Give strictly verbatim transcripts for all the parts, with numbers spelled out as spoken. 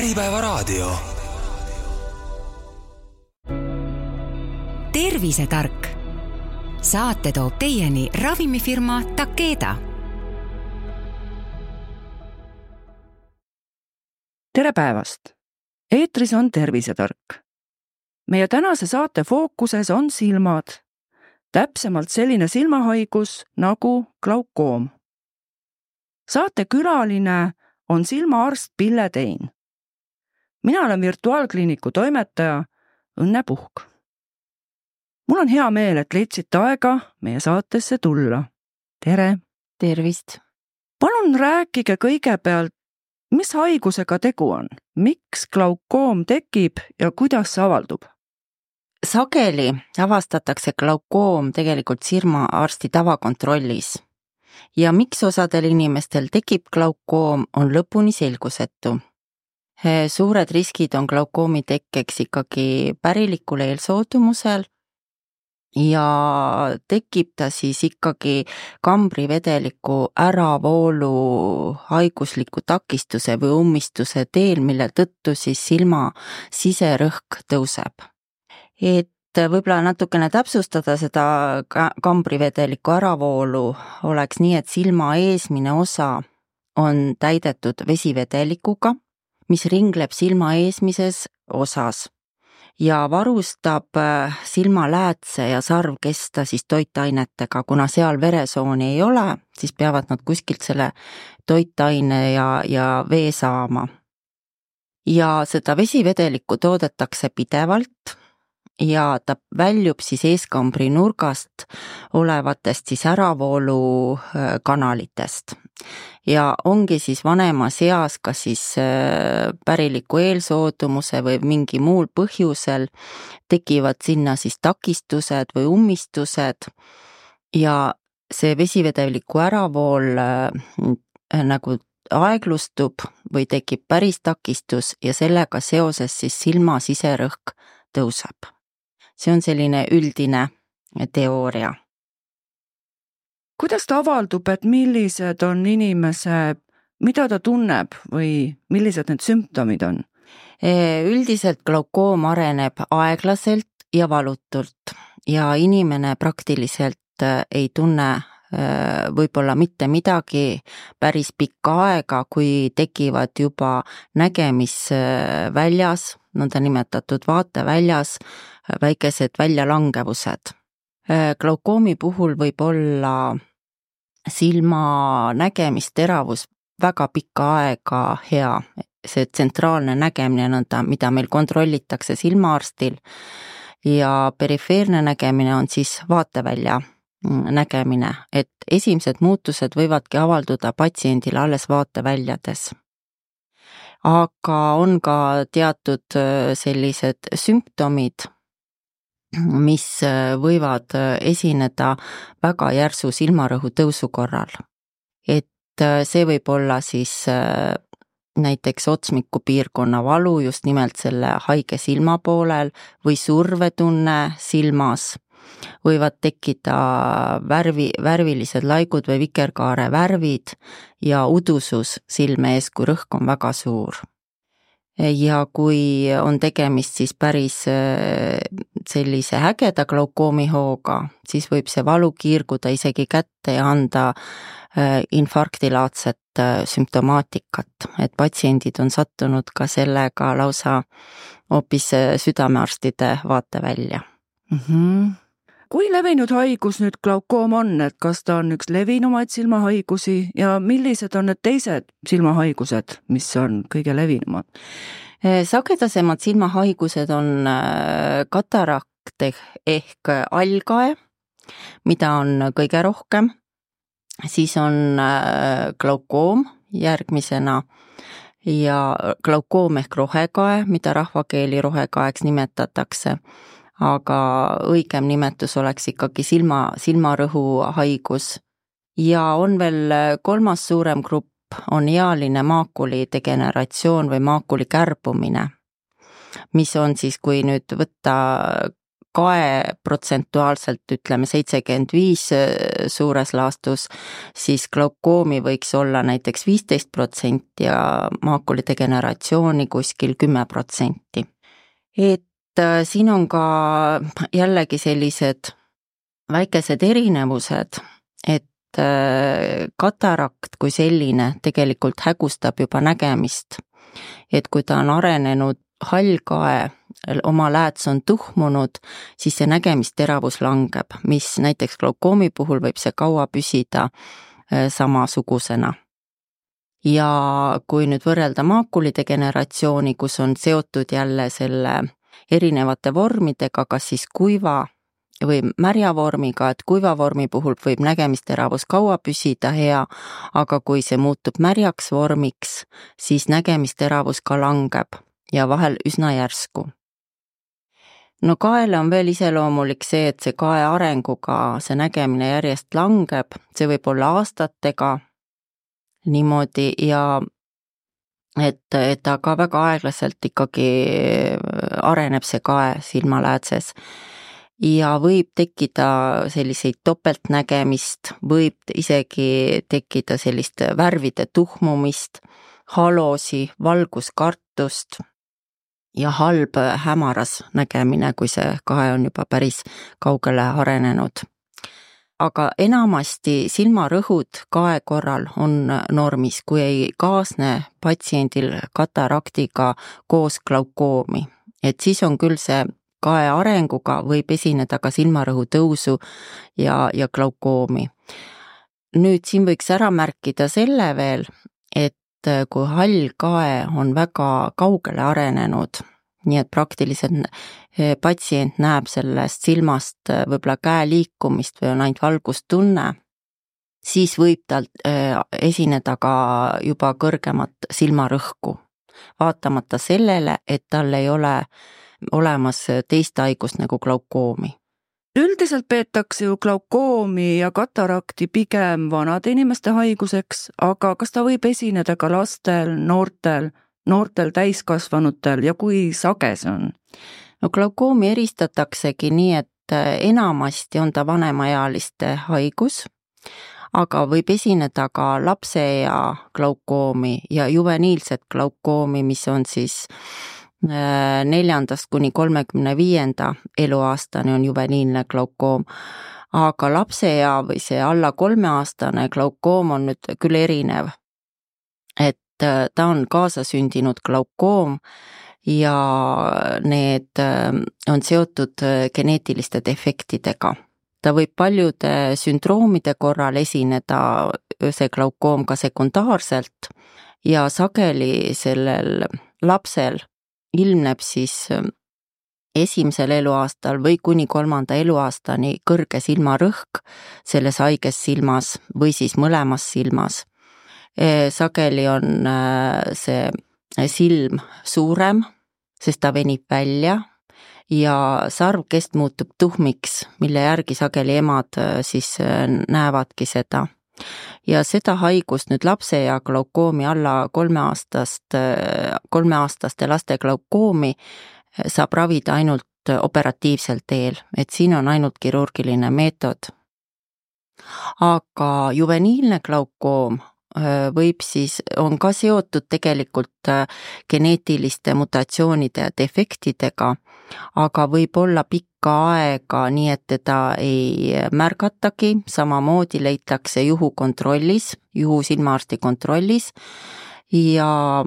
Äripäevaraadio. Tervisetark. Saate toob teieni ravimifirma Takeda. Tere päevast! Eetris on Tervisetark. Meie tänase saate fookuses on silmad. Täpsemalt selline silmahaigus nagu glaukoom. Saate külaline on silmaarst Pille Tein. Mina olen virtuaalkliiniku toimetaja Õnne Puhk. Mul on hea meel, et leidsite aega meie saatesse tulla. Tere! Tervist! Palun rääkige kõigepealt, mis haigusega tegu on? Miks glaukoom tekib ja kuidas see avaldub? Sageli avastatakse glaukoom tegelikult silmaarsti tavakontrollis. Ja miks osadel inimestel tekib glaukoom, on lõpuni selgusetu. Suured riskid on glaukoomi tekkeks ikkagi pärilikul eelsoodumusel ja tekib ta siis ikkagi kambrivedeliku äravoolu haigusliku takistuse või ummistuse teel, mille tõttu siis silma siserõhk tõuseb. Et võib-olla natukene täpsustada seda kambrivedeliku äravoolu oleks nii, et silma eesmine osa on täidetud vesivedelikuga, mis ringleb silma eesmises osas ja varustab silmaläätse ja sarvkesta siis toitainetega, kuna seal veresooni ei ole, siis peavad nad kuskilt selle toitaine ja, ja vee saama. Ja seda vesivedelikku toodetakse pidevalt ja ta väljub siis eeskambri nurgast olevatest siis äravoolu kanalitest. Ja ongi siis vanemas eas, kas siis päriliku eelsoodumuse või mingi muul põhjusel tekivad sinna siis takistused või ummistused ja see vesivedeliku äravool nagu aeglustub või tekib päris takistus ja sellega seoses siis silma siserõhk tõuseb. See on selline üldine teooria. Kuidas ta avaldub, et millised on inimese, mida ta tunneb või millised need sümptomid on? Üldiselt glaukoom areneb aeglaselt ja valutult ja inimene praktiliselt ei tunne võib-olla mitte midagi päris pikka aega, kui tekivad juba nägemisväljas, nõnda nimetatud vaateväljas, väikesed väljalangevused. Glaukoomi puhul võib olla silma nägemisteravus väga pikka aega hea, see tsentraalne nägemine nõnda, mida meil kontrollitakse silmaarstil ja perifeerne nägemine on siis vaatevälja nägemine, et esimesed muutused võivadki avalduda patsiendile alles vaateväljades. Aga on ka teatud sellised sümptomid, mis võivad esineda väga järsu silmarõhu tõusu korral. Et see võib olla siis näiteks otsmiku piirkonna valu just nimelt selle haige silma poolel või survetunne silmas. Võivad tekkida värvi, värvilised laigud või vikerkaare värvid ja udusus silme ees, kui rõhk on väga suur. Ja kui on tegemist siis päris sellise hägeda glaukoomihooga, siis võib see valu kiirguda isegi kätte ja anda infarktilaadset sümptomaatikat, et patsiendid on sattunud ka sellega lausa hoopis südamearstide vaatevälja. Mm-hmm. Kui levinud haigus nüüd glaukoom on, et kas ta on üks levinumaid silmahaigusi ja millised on need teised silmahaigused, mis on kõige levinumad? Sagedasemad silmahaigused on katarakt ehk allkae, mida on kõige rohkem, siis on glaukoom järgmisena ja glaukoom ehk rohekae, mida rahvakeeli rohekaeks nimetatakse, aga õigem nimetus oleks ikkagi silma, silmarõhu haigus. Ja on veel kolmas suurem grupp, on ealine maakuli degeneratsioon või maakuli kärbumine, mis on siis, kui nüüd võtta kae protsentuaalselt ütleme seitsekümmend viis suures laastus, siis glaukoomi võiks olla näiteks viisteist protsenti ja maakuli degeneratsiooni kuskil kümme protsenti. Et siin on ka jällegi sellised väikesed erinevused, et katarakt kui selline tegelikult hägustab juba nägemist. Et kui ta on arenenud hallkae, oma lääts on tuhmunud, siis see nägemisteravus langeb, mis näiteks glaukoomi puhul võib see kaua püsida samasugusena. Ja kui nüüd võrrelda maakuli degeneratsiooni, kus on seotud jälle selle erinevate vormidega, kas siis kuiva või märja vormiga, et kuiva vormi puhul võib nägemisteravus kaua püsida hea, aga kui see muutub märjaks vormiks, siis nägemisteravus ka langeb ja vahel üsna järsku. No kaele on veel iseloomulik see, et see kae arenguga see nägemine järjest langeb, see võib olla aastatega niimoodi ja et, et ta ka väga aeglaselt ikkagi areneb see kae silmaläätses. Ja võib tekkida selliseid topeltnägemist, võib isegi tekkida sellist värvide tuhmumist, halosi, valguskartust ja halb hämaras nägemine, kui see kae on juba päris kaugele arenenud. Aga enamasti silmarõhud kae korral on normis, kui ei kaasne patsiendil kataraktiga koos glaukoomi. Et siis on küll see kae arenguga võib esineda ka silmarõhu tõusu ja, ja glaukoomi. Nüüd siin võiks ära märkida selle veel, et kui hall kae on väga kaugele arenenud, nii et praktiliselt patsient näeb sellest silmast võib-olla käe liikumist või on ainult valgustunne, siis võib tal esineda ka juba kõrgemat silmarõhku, vaatamata sellele, et tal ei ole olemas teist haigust nagu glaukoomi. Üldiselt peetakse ju glaukoomi ja katarakti pigem vanade inimeste haiguseks, aga kas ta võib esineda ka lastel, noortel, noortel täiskasvanutel ja kui sage see on? No glaukoomi eristataksegi nii, et enamasti on ta vanemaealiste haigus, aga võib esineda ka lapseea glaukoomi ja juveniilset glaukoomi, mis on siis neljandast kuni kolmekümne viienda eluaastani on juveniilne glaukoom, aga lapseea või see alla kolmeaastane glaukoom on nüüd küll erinev, et ta on kaasasündinud glaukoom ja need on seotud geneetiliste defektidega. Ta võib paljude sündroomide korral esineda see glaukoom ka sekundaarselt ja sageli sellel lapsel ilmneb siis esimesel eluaastal või kuni kolmanda eluaastani kõrge silmarõhk selles haiges silmas või siis mõlemas silmas. Sageli on see silm suurem, sest ta venib välja ja sarvkest muutub tuhmiks, mille järgi sageli emad siis näevadki seda. Ja seda haigust nüüd lapse ja glaukoomi alla kolmeaastast, kolmeaastaste laste glaukoomi saab ravida ainult operatiivsel teel, et siin on ainult kirurgiline meetod. Aga juveniilne glaukoom võib siis, on ka seotud tegelikult geneetiliste mutatsioonide ja defektidega, aga võib olla pikka aega, nii et teda ei märgatagi, samamoodi leitakse juhukontrollis, juhu silmaarsti kontrollis ja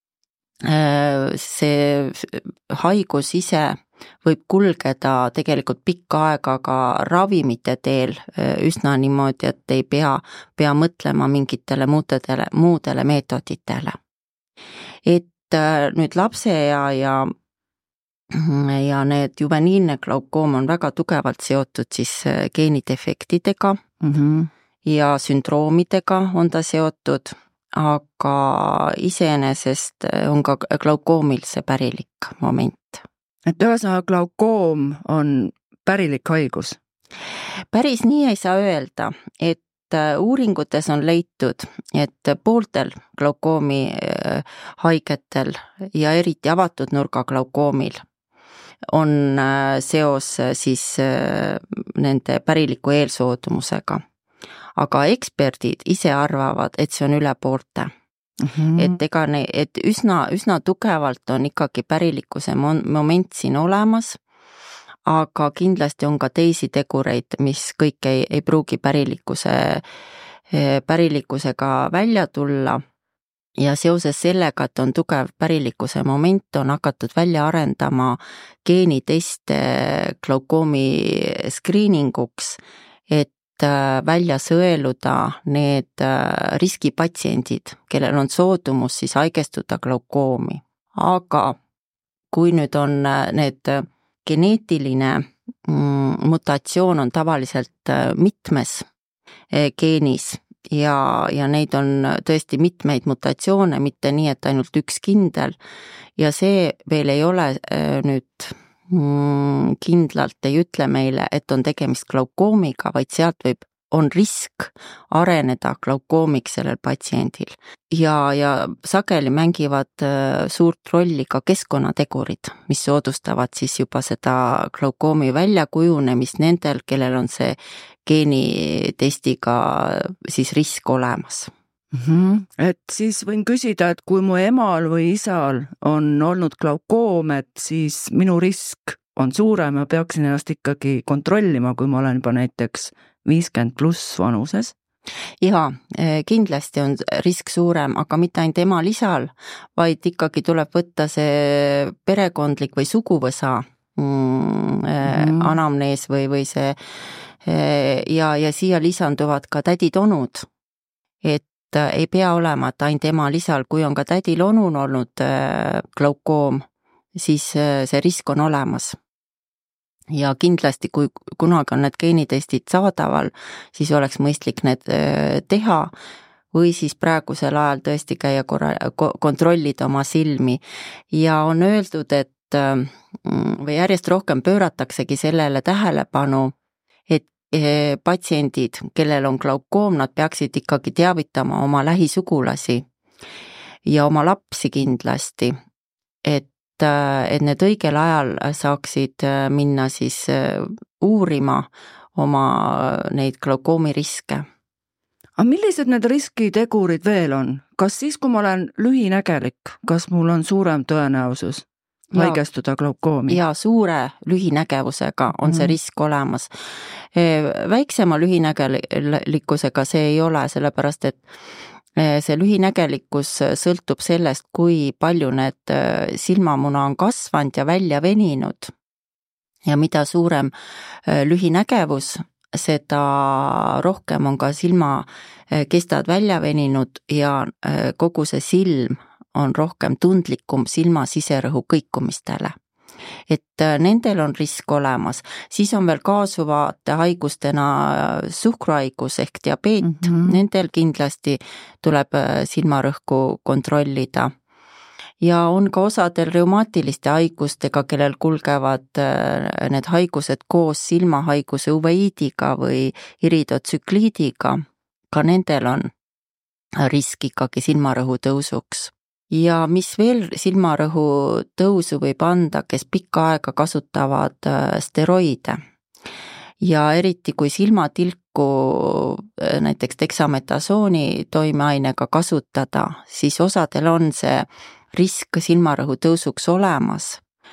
see haigus ise võib kulgeda tegelikult pikka aega ka ravimite teel üsna niimoodi, et ei pea, pea mõtlema mingitele muudele, muudele meetoditele. Et nüüd lapseea ja ja need juveniilne glaukoom on väga tugevalt seotud siis geenidefektidega mm-hmm. ja sündroomidega on ta seotud, aga iseenesest on ka glaukoomil see pärilik moment. Et ühesõnaga glaukoom on pärilik haigus? Päris nii ei saa öelda, et uuringutes on leitud, et pooltel glaukoomi haigetel ja eriti avatud nurga glaukoomil on seos siis nende päriliku eelsoodumusega. Aga eksperdid ise arvavad, et see on üle poolte. Mm-hmm. Et ega ne, et üsna, üsna tugevalt on ikkagi pärilikkuse moment siin olemas, aga kindlasti on ka teisi tegureid, mis kõik ei, ei pruugi pärilikkuse, pärilikkusega välja tulla. Ja seoses sellega, et on tugev pärilikkuse moment, on hakatud välja arendama geeniteste glaukoomi screeninguks, et välja sõeluda need riskipatsiendid, kellel on soodumus siis haigestuda glaukoomi. Aga kui nüüd on need geneetiline mutatsioon on tavaliselt mitmes geenis ja, ja neid on tõesti mitmeid mutatsioone, mitte nii, et ainult üks kindel ja see veel ei ole nüüd kindlalt ei ütle meile, et on tegemist glaukoomiga, vaid sealt võib, on risk areneda glaukoomiks sellel patsiendil. Ja, ja sageli mängivad suurt rolli ka keskkonnategurid, mis soodustavad siis juba seda glaukoomi väljakujunemist nendel, kellel on see geenitestiga siis risk olemas. Mm-hmm. Et siis võin küsida, et kui mu emal või isal on olnud glaukoom, et siis minu risk on suurem ja peaksin ennast ikkagi kontrollima, kui ma olen juba näiteks viiskümmend pluss vanuses? Jaa, kindlasti on risk suurem, aga mitte ainult emal isal, vaid ikkagi tuleb võtta see perekondlik või suguvõsa mm, mm. anamnees või, või see ja, ja siia lisanduvad ka tädid-onud, et ei pea olema, et ainult emal-isal, kui on ka tädil-onul olnud glaukoom, siis see risk on olemas. Ja kindlasti, kui kunagi on need geenitestid saadaval, siis oleks mõistlik need teha või siis praegusel ajal tõesti käia korra, kontrollida oma silmi. Ja on öeldud, et või järjest rohkem pöörataksegi sellele tähelepanu, et patsiendid, kellel on glaukoom, nad peaksid ikkagi teavitama oma lähisugulasi ja oma lapsi kindlasti, et, et need õigel ajal saaksid minna siis uurima oma neid glaukoomi riske. Aga millised need riskitegurid veel on? Kas siis, kui ma olen lühinägelik, kas mul on suurem tõenäosus haigestuda glaukoomi? Ja suure lühinägevusega on mm. see risk olemas. Väiksema lühinägelikkusega see ei ole, sellepärast et see lühinägelikkus sõltub sellest, kui palju need silmamuna on kasvanud ja välja veninud. Ja mida suurem lühinägevus, seda rohkem on ka silma kestad välja veninud ja kogu see silm on rohkem tundlikum silma siserõhu kõikumistele. Et nendel on risk olemas. Siis on veel kaasuvate haigustena suhkruhaigus ehk diabeet. Mm-hmm. Nendel kindlasti tuleb silmarõhku kontrollida. Ja on ka osadel reumaatiliste haigustega, kellel kulgevad need haigused koos silmahaiguse uveidiga või iridotsükliidiga. Ka nendel on risk ikkagi silmarõhu tõusuks. Ja mis veel silmarõhu tõusu võib anda, kes pikka aega kasutavad steroide. Ja eriti kui silmatilku näiteks dexametasooni toimeainega kasutada, siis osadel on see risk silmarõhu tõusuks olemas,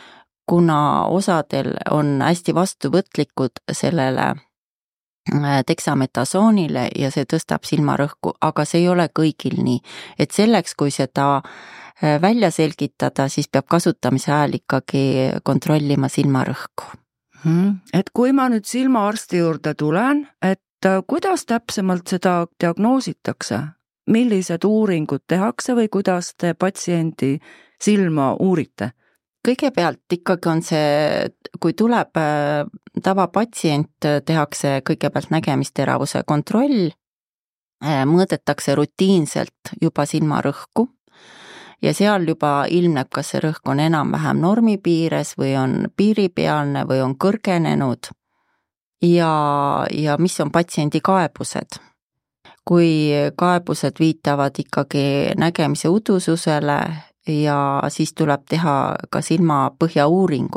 kuna osadel on hästi vastuvõtlikud sellele dexametasoonile ja see tõstab silmarõhku, aga see ei ole kõigil nii. Et selleks, kui seda välja selgitada, siis peab kasutamise ajal ikkagi kontrollima silmarõhku. Hmm. Et kui ma nüüd silmaarsti juurde tulen, et kuidas täpsemalt seda diagnoositakse? Millised uuringud tehakse või kuidas te patsiendi silma uurite? Kõigepealt ikkagi on see, kui tuleb tavapatsient, tehakse kõigepealt nägemisteravuse kontroll, mõõdetakse rutiinselt juba silmarõhku ja seal juba ilmneb, kas see rõhk on enam-vähem normi piires või on piiripealne või on kõrgenenud ja, ja mis on patsiendi kaebused. Kui kaebused viitavad ikkagi nägemise udususele ja siis tuleb teha ka silma põhjauuringud,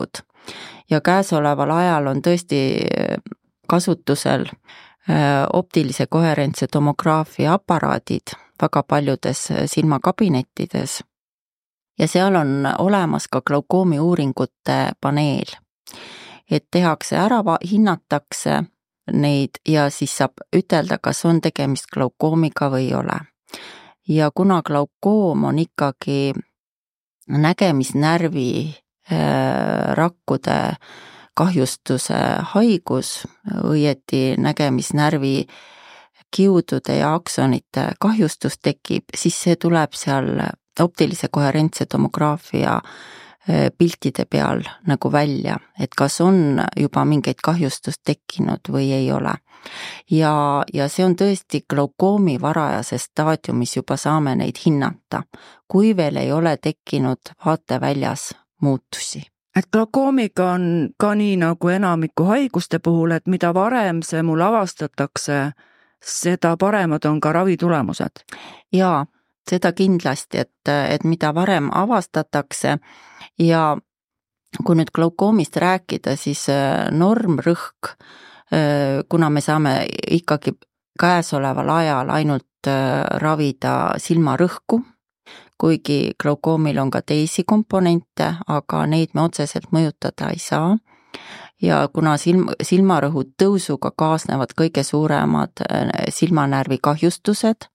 ja käesoleval ajal on tõesti kasutusel optilise koherentse tomograafia aparaadid väga paljudes silmakabinettides ja seal on olemas ka glaukoomi uuringute paneel, et tehakse ära, hinnatakse neid ja siis saab ütelda, kas on tegemist glaukoomiga või ei ole. Ja kuna glaukoom on ikkagi nägemisnärvi rakkude kahjustuse haigus, õieti nägemisnärvi kiudude ja aksonite kahjustus tekib, siis see tuleb seal optilise koherentse tomograafia piltide peal nagu välja, et kas on juba mingeid kahjustust tekkinud või ei ole. Ja, ja see on tõesti glaukoomi varajases staadiumis juba saame neid hinnata, kui veel ei ole tekkinud vaateväljas muutusi. Et glaukoomiga on ka nii nagu enamiku haiguste puhul, et mida varem see mul avastatakse, seda paremad on ka ravitulemused. Jaa, seda kindlasti, et, et mida varem avastatakse ja kui nüüd glaukoomist rääkida, siis normrõhk, kuna me saame ikkagi käesoleval ajal ainult ravida silmarõhku, kuigi glaukoomil on ka teisi komponente, aga neid me otseselt mõjutada ei saa. Ja kuna silm, silmarõhu tõusuga kaasnevad kõige suuremad silmanärvi kahjustused,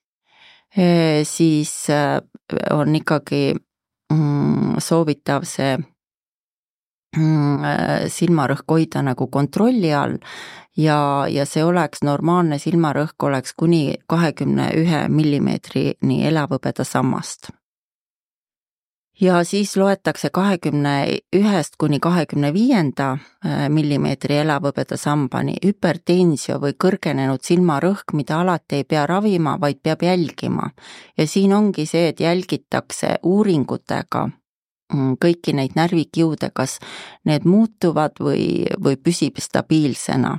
siis on ikkagi soovitav see silmarõhk hoida nagu kontrolli all ja, ja see oleks normaalne silmarõhk oleks kuni kahekümne ühe millimeetrini elavhõbeda sammast. Ja siis loetakse kahekümne ühest kuni kahekümne viienda millimeetri elavhõbeda sambani hüpertensio või kõrgenenud silmarõhk, mida alati ei pea ravima, vaid peab jälgima. Ja siin ongi see, et jälgitakse uuringutega kõiki neid närvikiude, kas need muutuvad või, või püsib stabiilsena.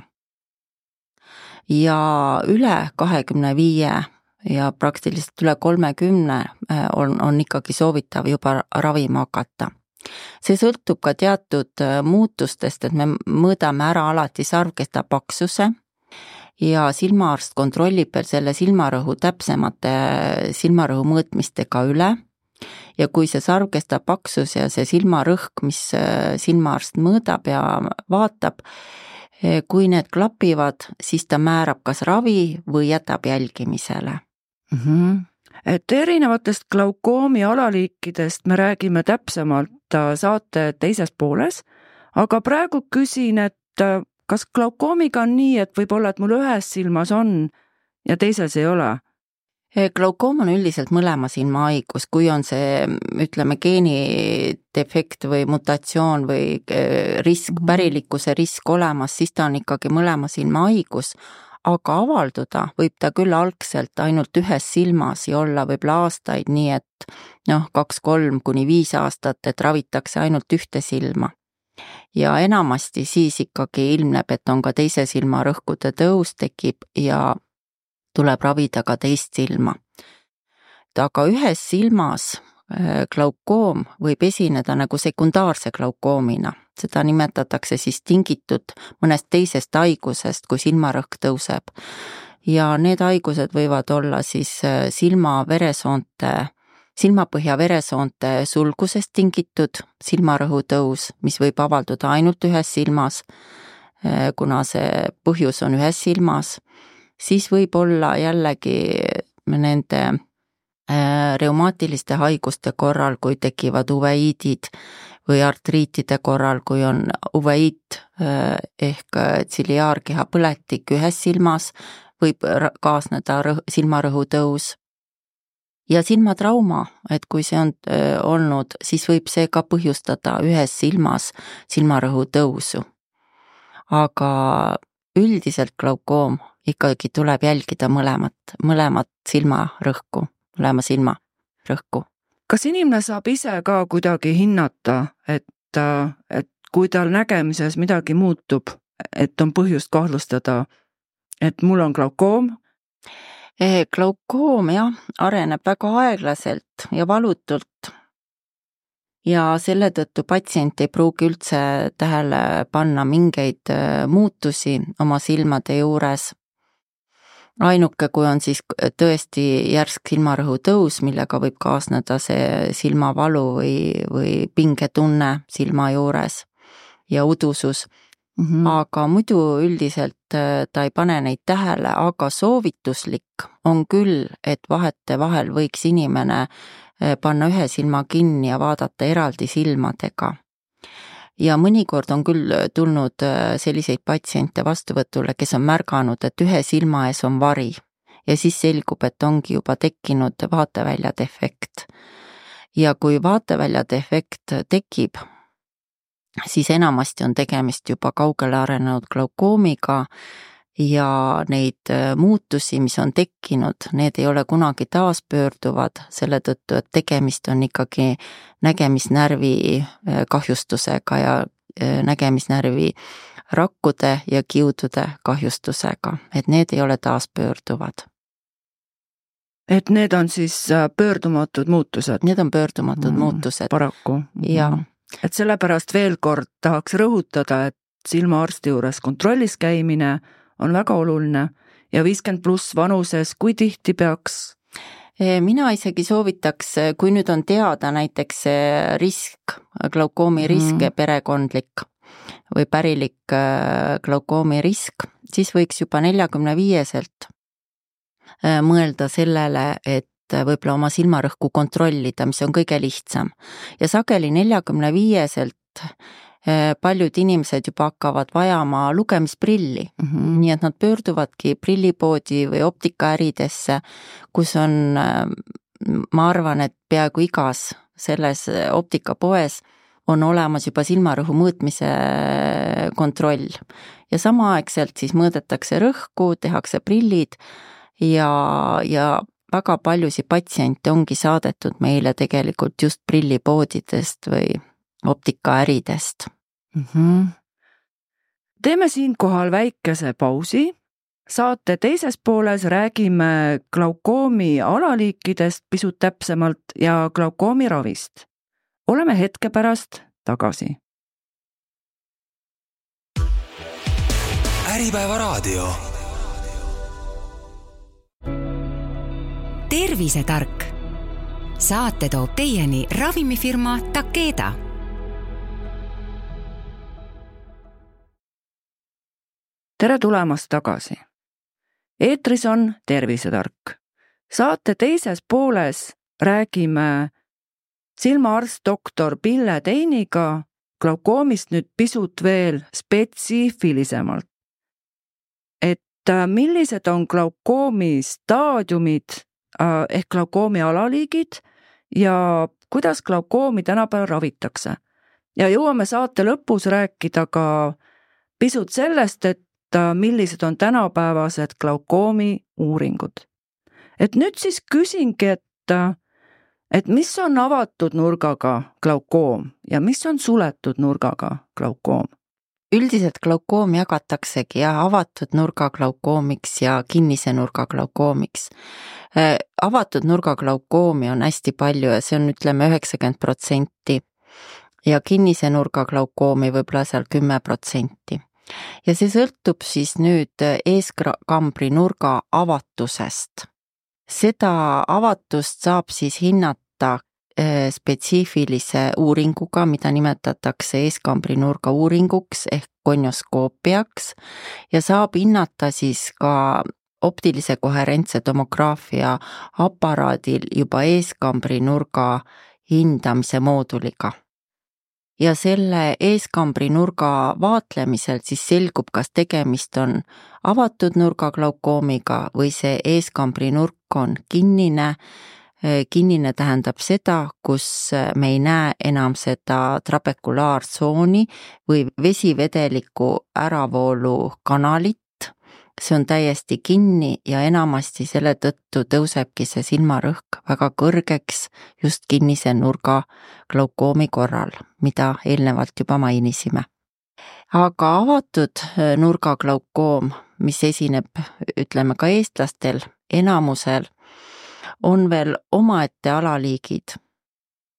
Ja üle kahekümne viie ja praktiliselt üle kolmekümne on, on ikkagi soovitav juba ravima hakata. See sõltub ka teatud muutustest, et me mõõdame ära alati sarvkesta paksuse ja silmaarst kontrollib veel selle silmarõhu täpsemate silmarõhu mõõtmistega üle. Ja kui see sarvkesta paksus ja see silmarõhk, mis silmaarst mõõdab ja vaatab, kui need klapivad, siis ta määrab kas ravi või jätab jälgimisele. Mm-hmm. Et erinevatest glaukoomi alaliikidest me räägime täpsemalt saate teises pooles, aga praegu küsin, et kas glaukoomiga on nii, et võib-olla, et mul ühes silmas on ja teises ei ole? Glaukoom on üldiselt mõlema silma haigus, kui on see, ütleme, geenidefekt või mutatsioon või risk, pärilikkuse risk olemas, siis ta on ikkagi mõlema silma haigus, aga avalduda võib ta küll algselt ainult ühes silmas ja olla võib-olla aastaid, nii et noh, kaks, kolm kuni viis aastat, et ravitakse ainult ühte silma. Ja enamasti siis ikkagi ilmneb, et on ka teise silma rõhkude tõus tekib ja tuleb ravida ka teist silma. Aga ühes silmas glaukoom võib esineda nagu sekundaarse glaukoomina. Seda nimetatakse siis tingitud mõnest teisest haigusest, kui silmarõhk tõuseb. Ja need haigused võivad olla siis silma veresoonte, silmapõhja veresoonte sulgusest tingitud silmarõhu tõus, mis võib avalduda ainult ühes silmas, kuna see põhjus on ühes silmas. Siis võib olla jällegi nende reumaatiliste haiguste korral, kui tekivad uveiidid või artriitide korral, kui on uveiit ehk tsiliaarkeha põletik ühes silmas, võib kaasneda rõh, silmarõhu tõus. Ja silmatrauma, et kui see on olnud, siis võib see ka põhjustada ühes silmas silmarõhu tõusu. Aga üldiselt glaukoom ikkagi tuleb jälgida mõlemat, mõlemat silmarõhku, mõlema silma rõhku. Kas inimene saab ise ka kuidagi hinnata, et, et kui tal nägemises midagi muutub, et on põhjust kahtlustada, et mul on glaukoom? Glaukoom jah, areneb väga aeglaselt ja valutult. ja selle tõttu patsient ei pruugi üldse tähele panna mingeid muutusi oma silmade juures. Ainuke, kui on siis tõesti järsk silmarõhu tõus, millega võib kaasneda see silmavalu või, või pingetunne silma juures ja udusus. Mm-hmm. Aga muidu üldiselt ta ei pane neid tähele, aga soovituslik on küll, et vahete vahel võiks inimene panna ühe silma kinni ja vaadata eraldi silmadega. Ja mõnikord on küll tulnud selliseid patsiente vastuvõtule, kes on märganud, et ühe silma ees on vari ja siis selgub, et ongi juba tekkinud vaatevälja defekt. Ja kui vaatevälja defekt tekib, siis enamasti on tegemist juba kaugele arenenud glaukoomiga ja neid muutusi, mis on tekkinud, need ei ole kunagi taaspöörduvad selle tõttu, et tegemist on ikkagi nägemisnärvi kahjustusega ja nägemisnärvi rakkude ja kiudude kahjustusega, et need ei ole taaspöörduvad. Et need on siis pöördumatud muutused? Need on pöördumatud mm, muutused. Paraku. Ja. Et sellepärast veel kord tahaks rõhutada, et silmaarsti juures kontrollis käimine on väga oluline ja viiskümmend pluss vanuses, kui tihti peaks? Mina isegi soovitaks, kui nüüd on teada näiteks risk, glaukoomi risk mm. perekondlik või pärilik glaukoomi risk, siis võiks juba neljakümne viieselt mõelda sellele, et võib-olla oma silmarõhku kontrollida, mis on kõige lihtsam. Ja sageli neljakümne viieselt paljud inimesed juba hakkavad vajama lugemisprilli, mm-hmm. nii et nad pöörduvadki prillipoodi või optikaäridesse, kus on, ma arvan, et peaaegu igas selles optikapoes on olemas juba silmarõhu mõõtmise kontroll. Ja samaaegselt siis mõõdetakse rõhku, tehakse prillid ja, ja väga paljusi patsiente ongi saadetud meile tegelikult just prillipoodidest või optikaäridest. Mm-hmm. Teeme siinkohal väikese pausi. Saate teises pooles räägime glaukoomi alaliikidest pisut täpsemalt ja glaukoomi ravist. Oleme hetke pärast tagasi. Äripäeva raadio. Tervisetark. Saate toob teieni ravimifirma Takeda. Tere tulemast tagasi. Eetris on Tervisetark. Saate teises pooles räägime silmaarst doktor Pille Teiniga glaukoomist nüüd pisut veel spetsiifilisemalt. Et millised on glaukoomi staadiumid ehk glaukoomi alaliigid ja kuidas glaukoomi tänapäeval ravitakse. Ja jõuame saate lõpus rääkida ka pisut sellest, et millised on tänapäevased glaukoomi uuringud. Et nüüd siis küsingi, et, et mis on avatud nurgaga glaukoom ja mis on suletud nurgaga glaukoom? Üldiselt glaukoom jagataksegi ja avatud nurga glaukoomiks ja kinnise nurga glaukoomiks. Avatud nurga glaukoomi on hästi palju ja see on ütleme üheksakümmend protsenti ja kinnise nurga glaukoomi võib-olla seal kümme protsenti. Ja see sõltub siis nüüd eeskambri nurga avatusest. Seda avatust saab siis hinnata spetsiifilise uuringuga, mida nimetatakse eeskambri nurga uuringuks ehk konioskoopiaks ja saab hinnata siis ka optilise koherentse tomograafia aparaadil juba eeskambri nurga hindamise mooduliga. Ja selle eeskambri nurga vaatlemisel siis selgub, kas tegemist on avatud nurga glaukoomiga või see eeskambri nurk on kinnine. Kinnine tähendab seda, kus me ei näe enam seda trabekulaartsooni või vesivedeliku äravoolu kanalit. See on täiesti kinni ja enamasti selle tõttu tõusebki see silmarõhk väga kõrgeks just kinnise nurga glaukoomi korral, mida eelnevalt juba mainisime. Aga avatud nurga glaukoom, mis esineb, ütleme ka eestlastel, enamusel, on veel omaette alaliigid.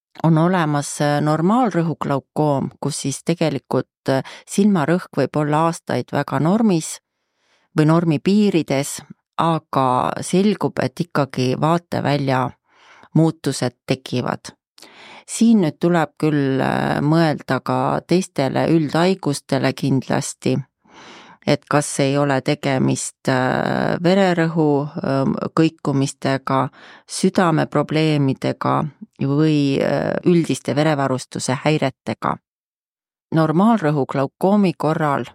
on olemas normaalrõhu glaukoom, kus siis tegelikult silmarõhk võib olla aastaid väga normis või normi piirides, aga selgub, et ikkagi vaatevälja muutused tekivad. Siin nüüd tuleb küll mõelda ka teistele üldhaigustele kindlasti, et kas ei ole tegemist vererõhu kõikumistega, südameprobleemidega või üldiste verevarustuse häiretega. Normaalrõhu glaukoomi korral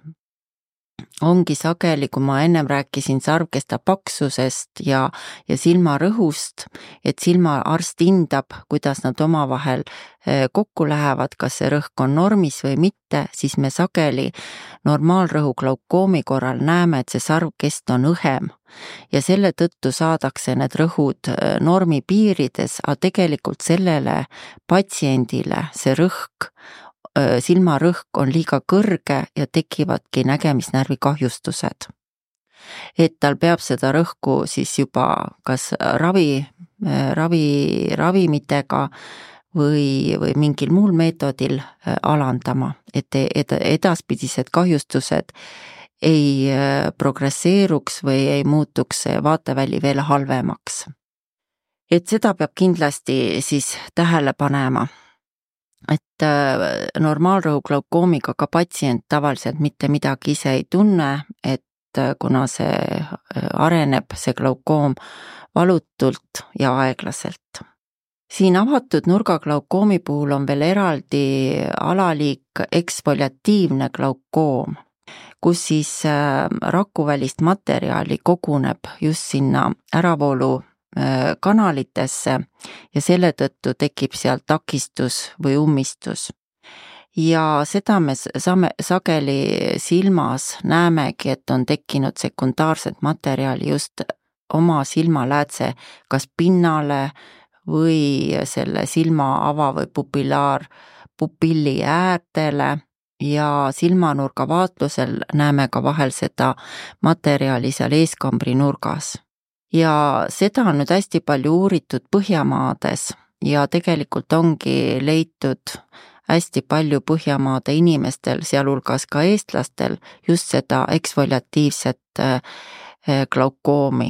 ongi sageli, kui ma ennem rääkisin sarvkesta paksusest ja, ja silmarõhust, et silmaarst hindab, kuidas nad omavahel kokku lähevad, kas see rõhk on normis või mitte, siis me sageli normaalrõhu glaukoomi korral näeme, et see sarvkest on õhem ja selle tõttu saadakse need rõhud normi piirides, aga tegelikult sellele patsiendile see rõhk silmarõhk on liiga kõrge ja tekivadki nägemisnärvi kahjustused. Et tal peab seda rõhku siis juba kas ravi, ravi, ravimitega või, või mingil muul meetodil alandama, et edaspidised kahjustused ei progresseeruks või ei muutuks vaateväli veel halvemaks. Et seda peab kindlasti siis tähele panema. Et normaalrõhu glaukoomiga ka patsient tavaliselt mitte midagi ise ei tunne, et kuna see areneb, see glaukoom valutult ja aeglaselt. Siin avatud nurgaglaukoomi puhul on veel eraldi alaliik eksfoliatiivne glaukoom, kus siis rakuvälist materjali koguneb just sinna äravoolu kanalitesse ja selle tõttu tekib seal takistus või ummistus. Ja seda me saame sageli silmas näemegi, et on tekkinud sekundaarset materjali just oma silmaläätse kas pinnale või selle silma ava või pupillaar pupilli äärtele ja silmanurga vaatlusel näeme ka vahel seda materjali seal eeskambri nurgas. Ja seda on nüüd hästi palju uuritud Põhjamaades ja tegelikult ongi leitud hästi palju Põhjamaade inimestel, sealhulgas ka eestlastel, just seda eksfoliatiivset glaukoomi.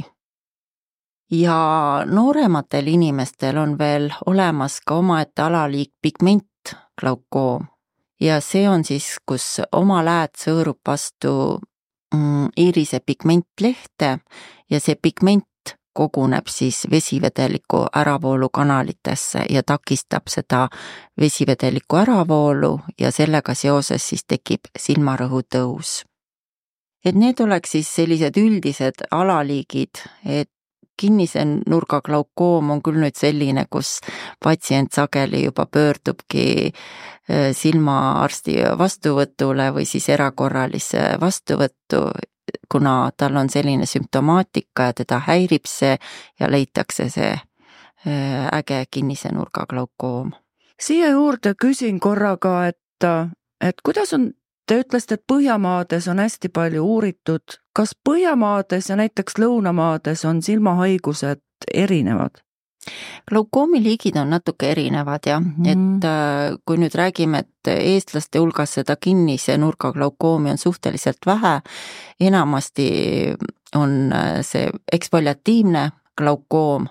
Ja noorematel inimestel on veel olemas ka omaette alaliik pigmentglaukoom ja see on siis, kus oma lääd sõõrub vastu iirise pigmentlehte ja see pigment koguneb siis vesivedeliku äravoolu kanalitesse ja takistab seda vesivedeliku äravoolu ja sellega seoses siis tekib silmarõhu tõus. Et need oleks siis sellised üldised alaliigid, et kinnise nurga glaukoom on küll nüüd selline, kus patsient sageli juba pöördubki silmaarsti vastuvõtule või siis erakorralise vastuvõttu, kuna tal on selline sümptomaatika ja teda häirib see ja leitakse see äge kinnise nurga glaukoom. Siia juurde küsin korraga, et, et kuidas on, te ütlesite, et Põhjamaades on hästi palju uuritud, kas Põhjamaades ja näiteks Lõunamaades on silmahaigused erinevad? Glaukoomi liigid on natuke erinevad jah, mm. et kui nüüd räägime, et eestlaste hulgas seda kinnise nurga glaukoomi on suhteliselt vähe, enamasti on see eksfoliatiivne glaukoom,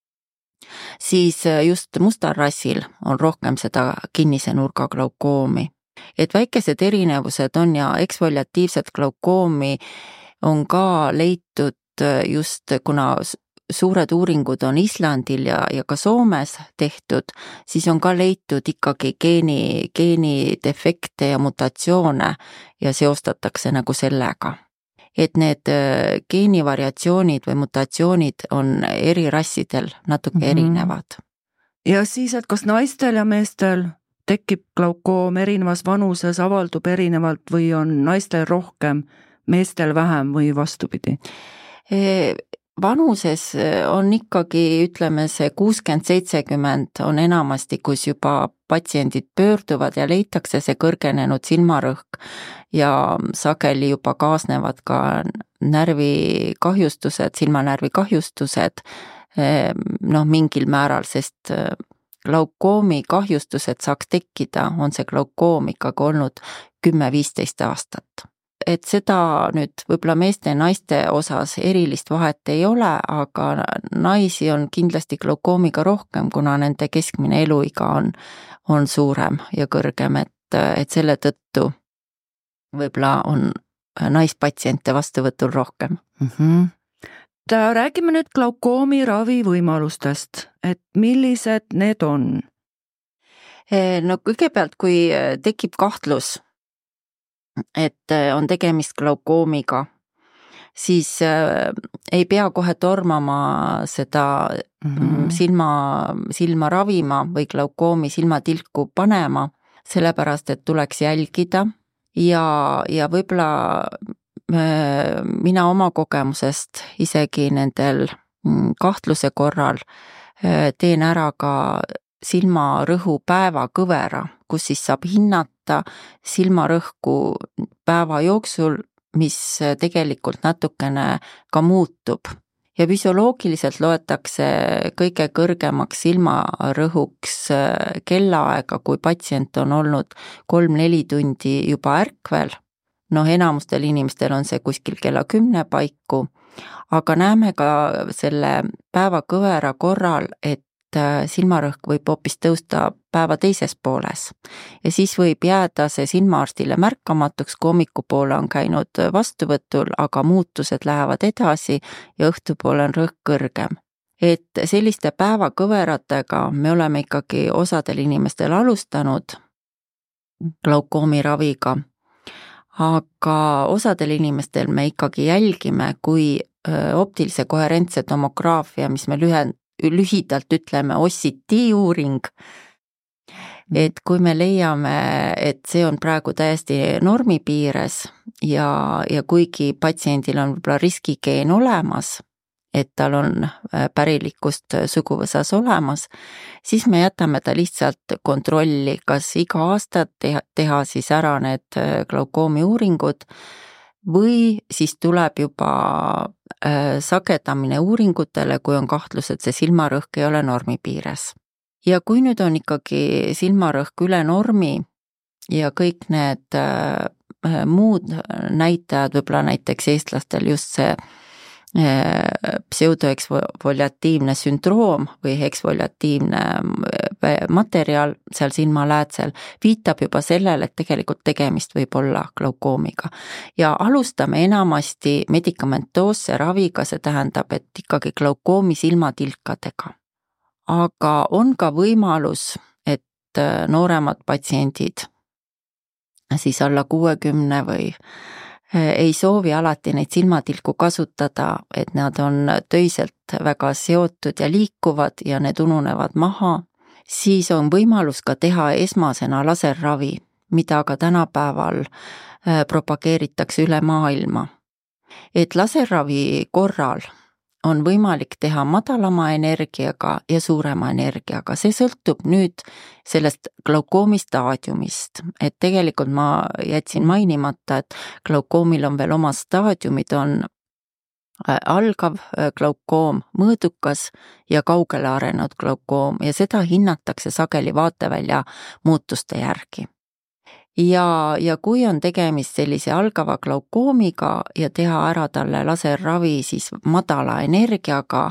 siis just mustal rassil on rohkem seda kinnise nurga glaukoomi. Et väikesed erinevused on ja eksfoliatiivset glaukoomi on ka leitud just, kuna suured uuringud on Islandil ja, ja ka Soomes tehtud, siis on ka leitud ikkagi geeni, geenidefekte ja mutatsioone ja seostatakse nagu sellega. Et need geenivariatsioonid või mutatsioonid on eri rassidel natuke mm-hmm. erinevad. Ja siis, et kas naistel ja meestel tekib glaukoom erinevas vanuses, avaldub erinevalt või on naistel rohkem, meestel vähem või vastupidi? E vanuses on ikkagi, ütleme see kuuskümmend seitsekümmend on enamasti, kus juba patsiendid pöörduvad ja leitakse see kõrgenenud silmarõhk ja sageli juba kaasnevad ka närvikahjustused, silmanärvikahjustused noh mingil määral, sest glaukoomi kahjustused saaks tekkida, on see glaukoom ikkagi olnud kümme viisteist aastat. Et seda nüüd võib-olla meeste ja naiste osas erilist vahet ei ole, aga naisi on kindlasti glaukoomiga rohkem, kuna nende keskmine eluiga on, on suurem ja kõrgem, et, et selle tõttu võib-olla on naispatsiente vastuvõtul rohkem. Mm-hmm. Ta räägime nüüd glaukoomi ravi võimalustest, et millised need on? No kõigepealt, kui tekib kahtlus, et on tegemist glaukoomiga, siis ei pea kohe tormama seda mm-hmm. silma, silma ravima või glaukoomi silmatilku panema, sellepärast, et tuleks jälgida ja, ja võib-olla mina oma kogemusest isegi nendel kahtluse korral teen ära ka silmarõhu päevakõvera, kus siis saab hinnata silmarõhku päeva jooksul, mis tegelikult natukene ka muutub. Ja füsioloogiliselt loetakse kõige kõrgemaks silmarõhuks kellaaega, kui patsient on olnud kolm-neli tundi juba ärkvel. Noh, enamustel inimestel on see kuskil kella kümne paiku, aga näeme ka selle päevakõvera korral, et silmarõhk võib hoopis tõusta päeva teises pooles. Ja siis võib jääda see silmaarstile märkamatuks, kui hommikupoole on käinud vastuvõtul, aga muutused lähevad edasi ja õhtupoole on rõhk kõrgem. Et selliste päevakõveratega me oleme ikkagi osadel inimestel alustanud glaukoomi raviga, aga osadel inimestel me ikkagi jälgime, kui optilise koherentse tomograafia, mis me lühen, lühidalt ütleme O S I T-uuring, et kui me leiame, et see on praegu täiesti normi piires ja, ja kuigi patsiendil on võib-olla riskigeen olemas, et tal on pärilikust suguvõsas olemas, siis me jätame ta lihtsalt kontrolli, kas iga aasta teha, teha siis ära need glaukoomi uuringud või siis tuleb juba sagedamine uuringutele, kui on kahtlus, et see silmarõhk ei ole normi piires. Ja kui nüüd on ikkagi silmarõhk üle normi ja kõik need muud näitajad, võib-olla näiteks eestlastel just see pseudoeksfoliatiivne sündroom või eksfoliatiivne materjal seal silmaläätsel viitab juba sellele, et tegelikult tegemist võib olla glaukoomiga. Ja alustame enamasti medikamentoosse raviga, see tähendab, et ikkagi glaukoomi silmatilkadega. Aga on ka võimalus, et nooremad patsiendid, siis alla kuuekümne või ei soovi alati neid silmatilku kasutada, et nad on töiselt väga seotud ja liikuvad ja need ununevad maha, siis on võimalus ka teha esmasena laserravi, mida ka tänapäeval propageeritakse üle maailma. Et laserravi korral on võimalik teha madalama energiaga ja suurema energiaga. See sõltub nüüd sellest glaukoomi staadiumist, et tegelikult ma jätsin mainimata, et glaukoomil on veel oma staadiumid, on algav glaukoom, mõõdukas ja kaugele arenenud glaukoom ja seda hinnatakse sageli vaatevälja muutuste järgi. Ja, ja kui on tegemist sellise algava glaukoomiga ja teha ära talle laserravi siis madala energiaga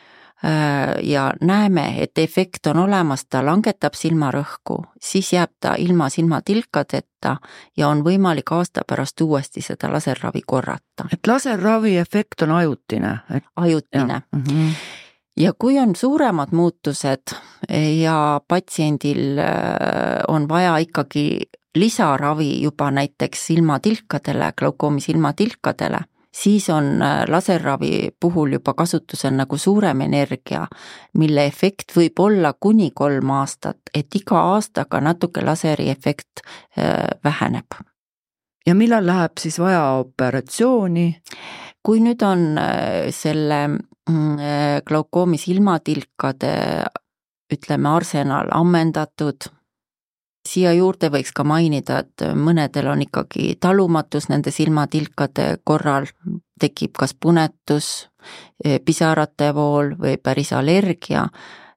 ja näeme, et efekt on olemas, ta langetab silmarõhku, siis jääb ta ilma silmatilkadeta ja on võimalik aasta pärast uuesti seda laserravi korrata. Et laserravi efekt on ajutine? Et... Ajutine. Ja. Mm-hmm. Ja kui on suuremad muutused ja patsiendil on vaja ikkagi lisaravi juba näiteks silmatilkadele, glaukoomi silmatilkadele, siis on laserravi puhul juba kasutusel nagu suurem energia, mille efekt võib olla kuni kolm aastat, et iga aastaga natuke laseri efekt väheneb. Ja millal läheb siis vaja operatsiooni? Kui nüüd on selle glaukoomi silmatilkade, ütleme, arsenal ammendatud, siia juurde võiks ka mainida, et mõnedel on ikkagi talumatus nende silmatilkade korral, tekib kas punetus, pisarate vool või päris allergia,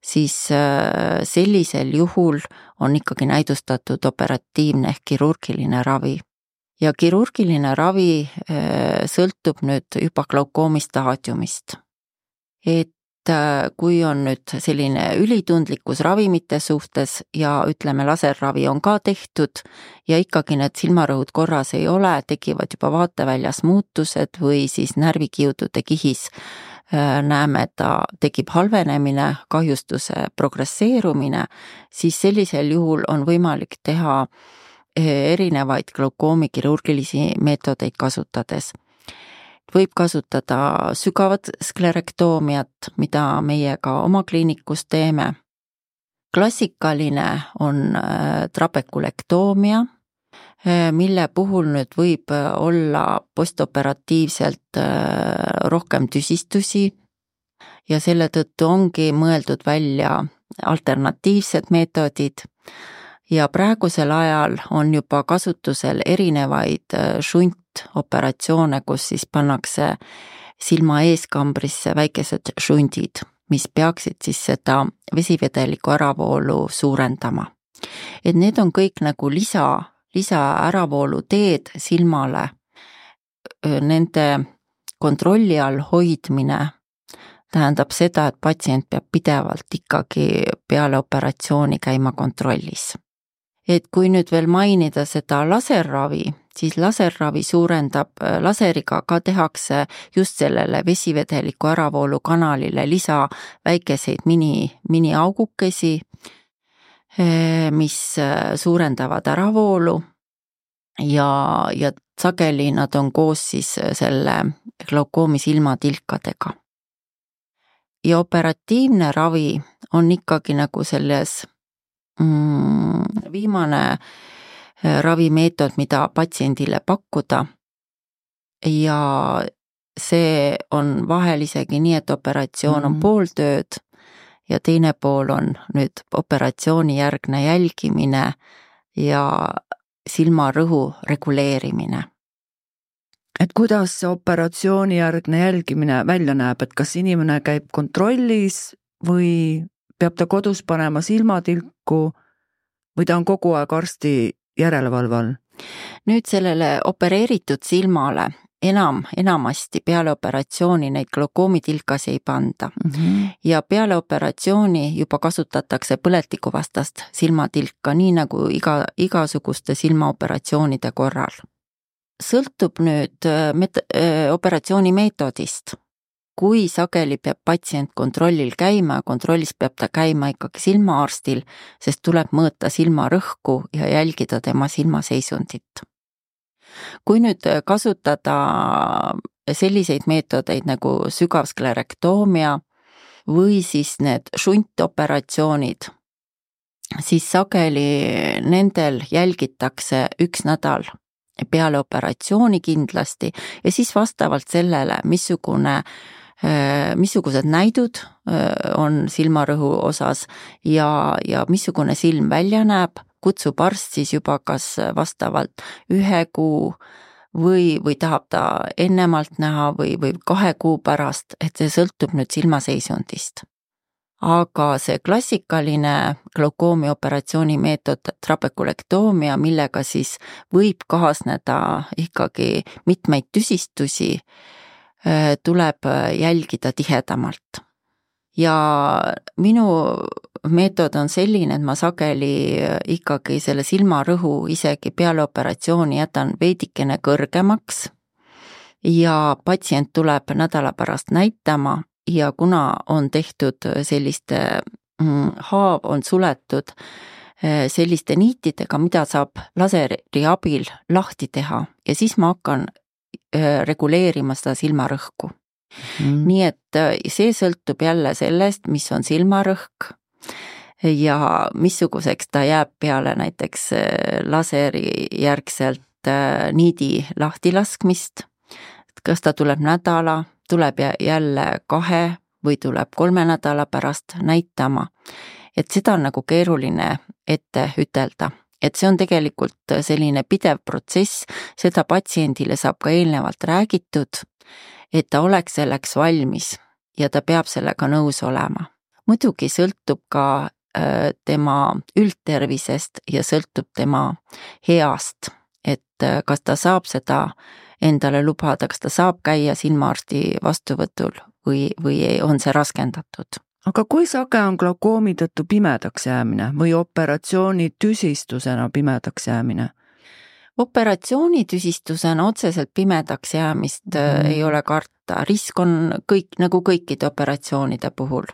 siis sellisel juhul on ikkagi näidustatud operatiivne ehk kirurgiline ravi. Ja kirurgiline ravi sõltub nüüd juba glaukoomi staadiumist. Et kui on nüüd selline ülitundlikkus ravimite suhtes ja ütleme, laserravi on ka tehtud ja ikkagi need silmarõhud korras ei ole, tekivad juba vaateväljas muutused või siis närvikiudude kihis näeme, et ta tekib halvenemine, kahjustuse progresseerumine, siis sellisel juhul on võimalik teha erinevaid glaukoomi kirurgilisi meetodeid kasutades. Võib kasutada sügavat sklerektoomiat, mida meie ka oma kliinikus teeme. Klassikaline on trabekulektoomia, mille puhul nüüd võib olla postoperatiivselt rohkem tüsistusi ja selle tõttu ongi mõeldud välja alternatiivsed meetodid. Ja praegusel ajal on juba kasutusel erinevaid šuntoperatsioone, kus siis pannakse silma eeskambrisse väikesed šundid, mis peaksid siis seda vesivedeliku äravoolu suurendama. Et need on kõik nagu lisa, lisa äravoolu teed silmale, nende kontrolli all hoidmine tähendab seda, et patsient peab pidevalt ikkagi peale operatsiooni käima kontrollis. Et kui nüüd veel mainida seda laserravi, siis laserravi suurendab, laseriga ka tehakse just sellele vesivedeliku äravoolu kanalile lisa väikeseid mini, mini augukesi, mis suurendavad äravoolu ja, ja sageli nad on koos siis selle glaukoomi silmatilkadega. Ja operatiivne ravi on ikkagi nagu selles mm, viimane ravimeetod, mida patsiendile pakkuda ja see on vahel isegi nii, et operatsioon mm-hmm. on pooltööd ja teine pool on nüüd operatsiooni järgne jälgimine ja silmarõhu reguleerimine. Et kuidas see operatsioonijärgne jälgimine välja näeb, et kas inimene käib kontrollis või peab ta kodus panema silmatilku või ta on kogu aeg arsti järelevalve all? Nüüd sellele opereeritud silmale enam, enamasti peale operatsiooni neid glaukoomitilkasi ei panda. Mm-hmm. Ja peale operatsiooni juba kasutatakse põletikuvastast silmatilka, nii nagu iga, igasuguste silmaoperatsioonide korral. Sõltub nüüd met- operatsiooni meetodist. Kui sageli peab patsient kontrollil käima, kontrollis peab ta käima ikkagi silmaarstil, sest tuleb mõõta silmarõhku ja jälgida tema silmaseisundit. Kui nüüd kasutada selliseid meetodeid nagu sügavsklerektoomia või siis need šuntoperatsioonid, siis sageli nendel jälgitakse üks nädal peale operatsiooni kindlasti ja siis vastavalt sellele, missugune, missugused näidud on silmarõhu osas ja, ja missugune silm välja näeb, kutsub arst siis juba kas vastavalt ühe kuu või, või tahab ta ennemalt näha või, või kahe kuu pärast, et see sõltub nüüd silmaseisundist. Aga see klassikaline glaukoomi operatsiooni meetod trabekulektoomia, millega siis võib kaasneda ikkagi mitmeid tüsistusi, tuleb jälgida tihedamalt. Ja minu meetod on selline, et ma sageli ikkagi selle silmarõhu isegi peale operatsiooni jätan veidikene kõrgemaks ja patsient tuleb nädala pärast näitama ja kuna on tehtud selliste, haav on suletud selliste niitidega, mida saab laseri abil lahti teha ja siis ma hakkan reguleerima seda silmarõhku. Mm. Nii et see sõltub jälle sellest, mis on silmarõhk ja missuguseks ta jääb peale näiteks laseri järgselt niidi lahtilaskmist, kas ta tuleb nädala, tuleb jälle kahe või tuleb kolme nädala pärast näitama, et seda on nagu keeruline ette ütelda. Et see on tegelikult selline pidev protsess, seda patsiendile saab ka eelnevalt räägitud, et ta oleks selleks valmis ja ta peab sellega nõus olema. muidugi sõltub ka tema üldtervisest ja sõltub tema heast, et kas ta saab seda endale lubada, kas ta saab käia silmaarsti vastuvõtul või, või on see raskendatud. Aga kui sage on glaukoomi tõttu pimedaks jäämine või operatsiooni tüsistusena pimedaks jäämine? Operatsiooni tüsistusena otseselt pimedaks jäämist mm. ei ole karta. Risk on kõik, nagu kõikide operatsioonide puhul.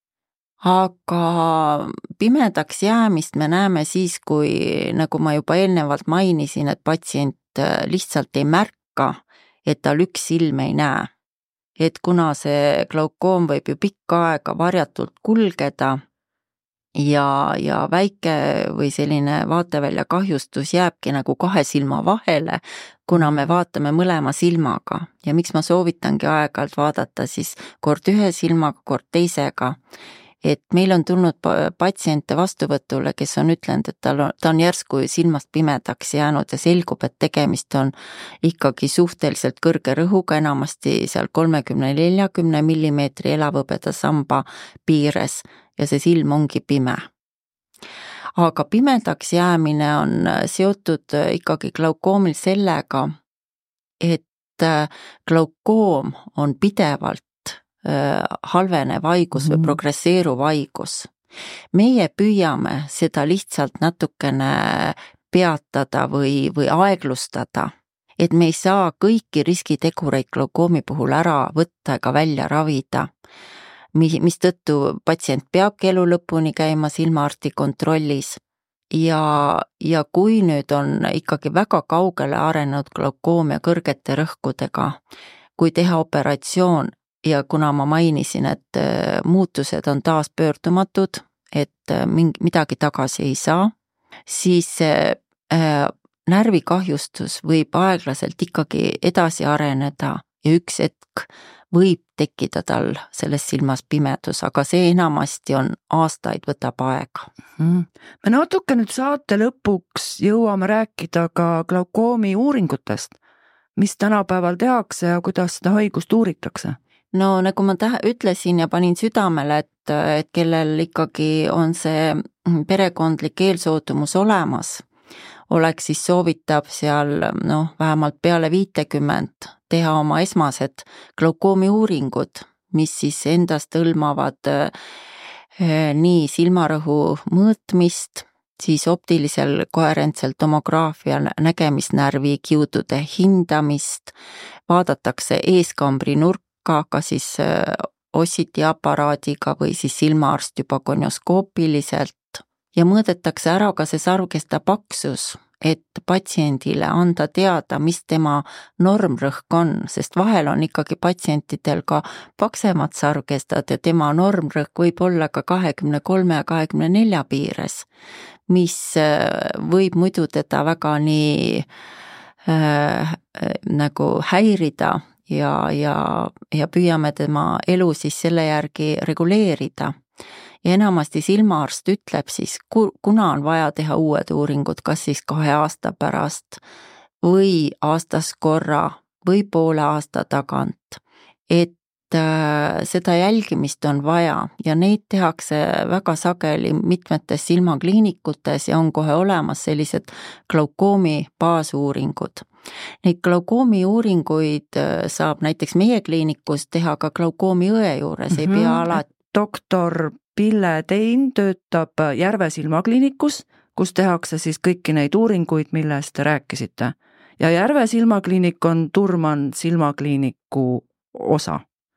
Aga pimedaks jäämist me näeme siis, kui, nagu ma juba eelnevalt mainisin, et patsient lihtsalt ei märka, et tal üks silm ei näe. Et kuna see glaukoom võib ju pikka aega varjatult kulgeda ja, ja väike või selline vaatevälja kahjustus jääbki nagu kahe silma vahele, kuna me vaatame mõlema silmaga. Ja miks ma soovitangi aeg-ajalt vaadata siis kord ühe silmaga, kord teisega, et meil on tulnud patsiente vastuvõtule, kes on ütlenud, et tal on, ta on järsku silmast pimedaks jäänud ja selgub, et tegemist on ikkagi suhteliselt kõrge rõhuga, enamasti seal kolmekümne neljakümne millimeetri elavõbeda samba piires ja see silm ongi pime. Aga pimedaks jäämine on seotud ikkagi glaukoomil sellega, et glaukoom on pidevalt halvenev haigus või progresseeruv haigus. Meie püüame seda lihtsalt natukene peatada või, või aeglustada, et me ei saa kõiki riskitegureid glaukoomi puhul ära võtta ega välja ravida, mis tõttu patsient peabki elu lõpuni käima silmaarsti kontrollis. Ja, ja kui nüüd on ikkagi väga kaugele arenenud glaukoom ja kõrgete rõhkudega, kui teha operatsioon, ja kuna ma mainisin, et muutused on taas pöördumatud, et midagi tagasi ei saa, siis närvikahjustus võib aeglaselt ikkagi edasi areneda ja üks hetk võib tekkida tal selles silmas pimedus, aga see enamasti on aastaid võtab aega. Me natuke nüüd saate lõpuks jõuame rääkida ka glaukoomi uuringutest, mis tänapäeval tehakse ja kuidas seda haigust uuritakse. No nagu ma tähe, ütlesin ja panin südamele, et, et kellel ikkagi on see perekondlik eelsootumus olemas, oleks siis soovitab seal noh, vähemalt peale viitekümmend teha oma esmased glaukoomi uuringud, mis siis endast hõlmavad eh, nii silmarõhu mõõtmist, siis optilisel koherentsel tomograafial nägemisnärvi kiudude hindamist, vaadatakse eeskambri nurka, ka siis ossiti aparaadiga või siis silmaarst juba konioskoopiliselt ja mõõdetakse ära ka see sarvkesta paksus, et patsiendile anda teada, mis tema normrõhk on, sest vahel on ikkagi patsientidel ka paksemad sarvkestad ja tema normrõhk võib olla ka kahekümne kolme ja kahekümne nelja piires, mis võib muidu teda väga nii äh, nagu häirida ja, ja, ja püüame tema elu siis selle järgi reguleerida. Ja enamasti silmaarst ütleb siis, kuna on vaja teha uued uuringud, kas siis kahe aasta pärast või aastas korra või poole aasta tagant, et äh, seda jälgimist on vaja ja neid tehakse väga sageli mitmetes silmakliinikutes ja on kohe olemas sellised glaukoomi baasuuringud. Neid glaukoomi uuringuid saab näiteks meie kliinikus teha ka glaukoomi õe juures, mm-hmm. ei pea alati. Doktor Pille Tein töötab Järve silmakliinikus, kus tehakse siis kõiki neid uuringuid, millest te rääkisite. Ja Järve silmakliinik on Turman silmakliiniku osa.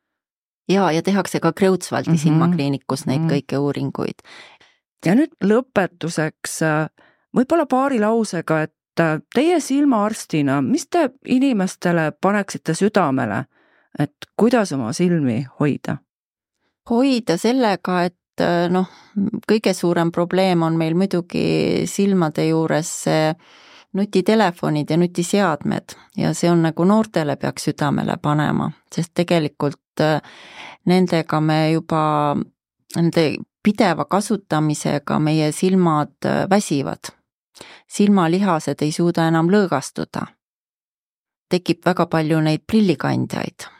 Ja, ja tehakse ka Kreutzwaldi mm-hmm. silmakliinikus neid mm-hmm. kõiki uuringuid. Ja nüüd lõpetuseks võib-olla paari lausega, et teie silmaarstina, mis te inimestele paneksite südamele, et kuidas oma silmi hoida? Hoida sellega, et noh, kõige suurem probleem on meil muidugi silmade juures nutitelefonid ja nutiseadmed ja see on nagu noortele peaks südamele panema, sest tegelikult nendega me juba, nende pideva kasutamisega meie silmad väsivad. Silmalihased ei suuda enam lõõgastuda. Tekib väga palju neid prillikandjaid,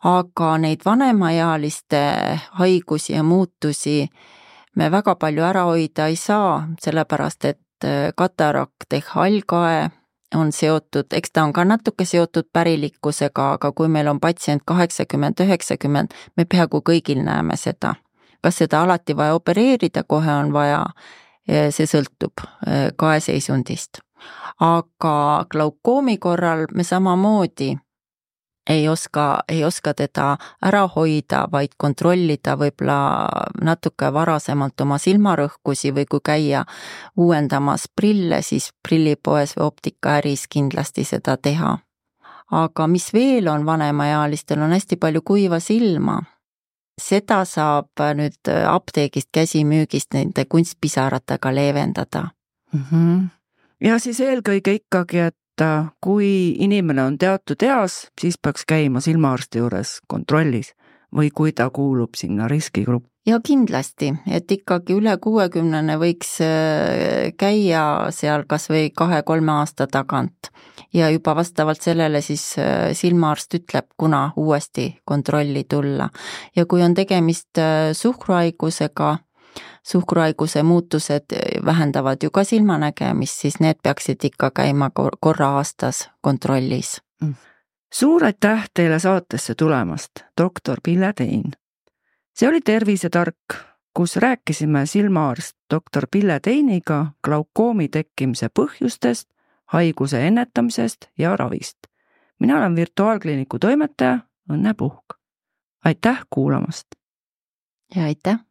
aga neid vanemaealiste haigusi ja muutusi me väga palju ära hoida ei saa, sellepärast et katarakt ehk hallkae on seotud, eks ta on ka natuke seotud pärilikkusega, aga kui meil on patsient kaheksakümmend üheksakümmend, me peaaegu kõigil näeme seda. Kas seda alati vaja opereerida, kohe on vaja, see sõltub kaeseisundist. Aga glaukoomi korral me samamoodi ei oska, ei oska teda ära hoida, vaid kontrollida võib-olla natuke varasemalt oma silmarõhkusi või kui käia uuendamas prille, siis prillipoes või optikaäris kindlasti seda teha. Aga mis veel on vanemaealistel, on hästi palju kuiva silma. Seda saab nüüd apteegist käsimüügist nende kunstpisaratega leevendada. Mm-hmm. Ja siis eelkõige ikkagi, et kui inimene on teatud eas, siis peaks käima silmaarsti juures kontrollis või kui ta kuulub sinna riskigrupp. Ja kindlasti, et ikkagi üle kuuekümnene võiks käia seal kas või kahe-kolme aasta tagant ja juba vastavalt sellele siis silmaarst ütleb, kuna uuesti kontrolli tulla. Ja kui on tegemist suhkruhaigusega, suhkruhaiguse muutused vähendavad ju ka silmanägemist, siis need peaksid ikka käima korra aastas kontrollis. Suur aitäh teile saatesse tulemast, doktor Pille Tein. See oli Tervisetark, kus rääkisime silmaarst doktor Pille Teiniga glaukoomi tekkimise põhjustest, haiguse ennetamisest ja ravist. Mina olen virtuaalkliiniku toimetaja Õnne Puhk. Aitäh kuulamast! Ja aitäh!